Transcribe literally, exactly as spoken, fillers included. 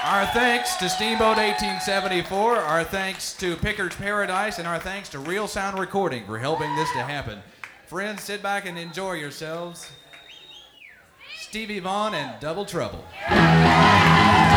Our thanks to Steamboat eighteen seventy-four, our thanks to Pickard's Paradise, and our thanks to Real Sound Recording for helping this to happen. Friends, sit back and enjoy yourselves. Stevie Vaughan and Double Trouble.